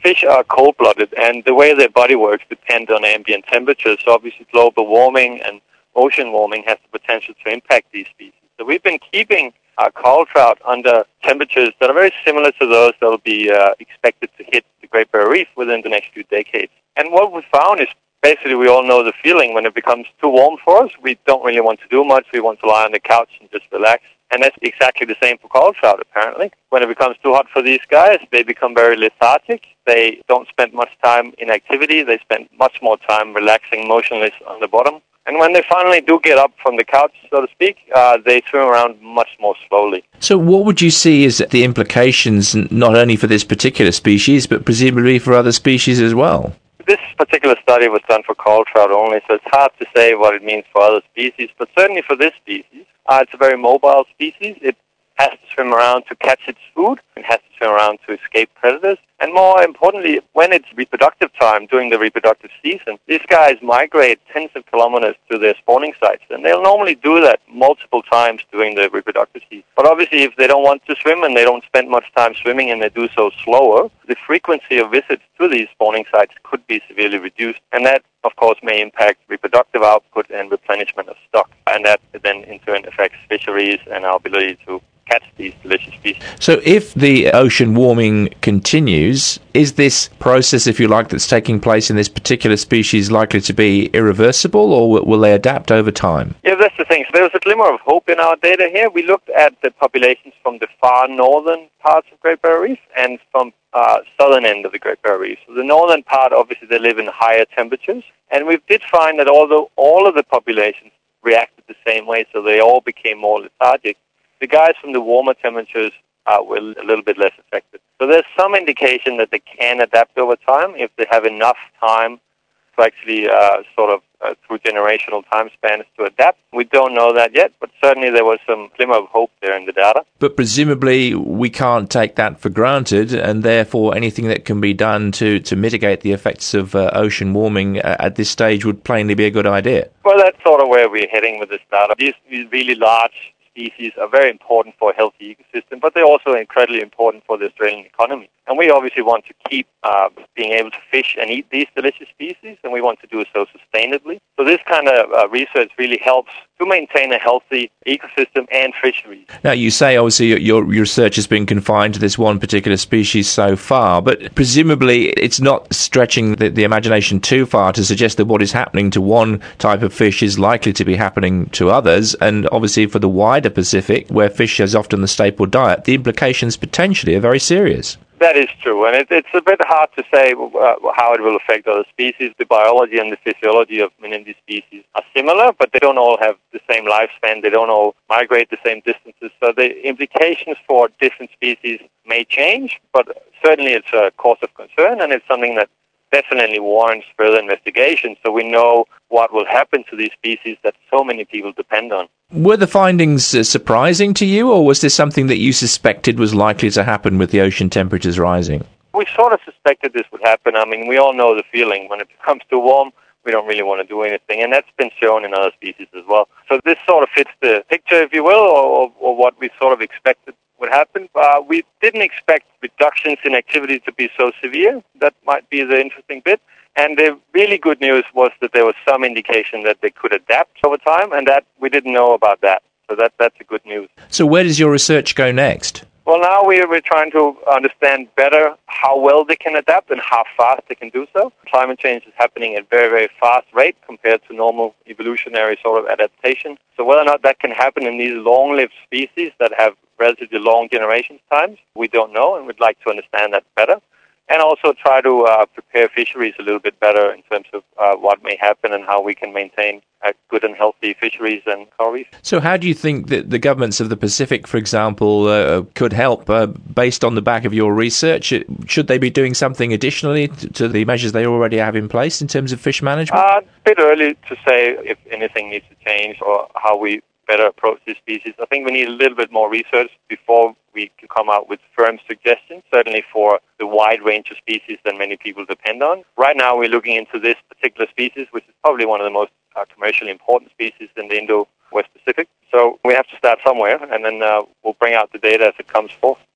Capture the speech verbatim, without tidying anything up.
fish are cold-blooded, and the way their body works depends on ambient temperatures. So obviously global warming and ocean warming has the potential to impact these species. So we've been keeping our coral trout under temperatures that are very similar to those that will be uh, expected to hit the Great Barrier Reef within the next few decades. And what we found is basically we all know the feeling when it becomes too warm for us. We don't really want to do much. We want to lie on the couch and just relax. And that's exactly the same for coral trout, apparently. When it becomes too hot for these guys, they become very lethargic. They don't spend much time in activity. They spend much more time relaxing, motionless on the bottom. And when they finally do get up from the couch, so to speak, uh, they swim around much more slowly. So what would you see as the implications, not only for this particular species, but presumably for other species as well? This particular study was done for coral trout only, so it's hard to say what it means for other species. But certainly for this species, uh, it's a very mobile species. It has to swim around to catch its food. It has to swim around to escape predators. And more importantly, when it's reproductive time, during the reproductive season, these guys migrate tens of kilometers to their spawning sites. And they'll normally do that multiple times during the reproductive season. But obviously, if they don't want to swim and they don't spend much time swimming and they do so slower, the frequency of visits to these spawning sites could be severely reduced. And that, of course, may impact reproductive output and replenishment of stock. And that then, in turn, affects fisheries and our ability to catch these delicious species. So if the ocean warming continues, is this process, if you like, that's taking place in this particular species likely to be irreversible, or will they adapt over time? Yeah, that's the thing. So there was a glimmer of hope in our data here. We looked at the populations from the far northern parts of Great Barrier Reef and from uh, southern end of the Great Barrier Reef. So the northern part, obviously, they live in higher temperatures. And we did find that although all of the populations reacted the same way, so they all became more lethargic, the guys from the warmer temperatures uh, were a little bit less affected. So there's some indication that they can adapt over time if they have enough time to actually uh, sort of uh, through generational time spans to adapt. We don't know that yet, but certainly there was some glimmer of hope there in the data. But presumably we can't take that for granted, and therefore anything that can be done to, to mitigate the effects of uh, ocean warming uh, at this stage would plainly be a good idea. Well, that's sort of where we're heading with this data. These, these really large species are very important for a healthy ecosystem, but they're also incredibly important for the Australian economy. And we obviously want to keep uh, being able to fish and eat these delicious species, and we want to do so sustainably. So this kind of uh, research really helps to maintain a healthy ecosystem and fisheries. Now, you say obviously your, your research has been confined to this one particular species so far, but presumably it's not stretching the, the imagination too far to suggest that what is happening to one type of fish is likely to be happening to others, and obviously for the wider Pacific, where fish is often the staple diet, the implications potentially are very serious. That is true, and it, it's a bit hard to say uh, how it will affect other species. The biology and the physiology of many of these species are similar, but they don't all have the same lifespan. They don't all migrate the same distances. So the implications for different species may change, but certainly it's a cause of concern, and it's something that definitely warrants further investigation so we know what will happen to these species that so many people depend on. Were the findings uh, surprising to you, or was this something that you suspected was likely to happen with the ocean temperatures rising? We sort of suspected this would happen. I mean, we all know the feeling. When it becomes too warm, we don't really want to do anything, and that's been shown in other species as well. So this sort of fits the picture, if you will, or, or what we sort of expected would happen. Uh, we didn't expect reductions in activity to be so severe. That might be the interesting bit. And the really good news was that there was some indication that they could adapt over time, and that we didn't know about that. So that that's a good news. So where does your research go next? Well, now we're, we're trying to understand better how well they can adapt and how fast they can do so. Climate change is happening at a very, very fast rate compared to normal evolutionary sort of adaptation. So whether or not that can happen in these long-lived species that have relatively long generation times, we don't know, and we'd like to understand that better. And also try to uh, prepare fisheries a little bit better in terms of uh, what may happen and how we can maintain uh, good and healthy fisheries and coral reefs. So how do you think that the governments of the Pacific, for example, uh, could help uh, based on the back of your research? Should they be doing something additionally to, to the measures they already have in place in terms of fish management? Uh, a bit early to say if anything needs to change or how we better approach these species. I think we need a little bit more research before we can come out with firm suggestions, certainly for the wide range of species that many people depend on. Right now we're looking into this particular species, which is probably one of the most uh, commercially important species in the Indo-West Pacific. So we have to start somewhere, and then uh, we'll bring out the data as it comes forth.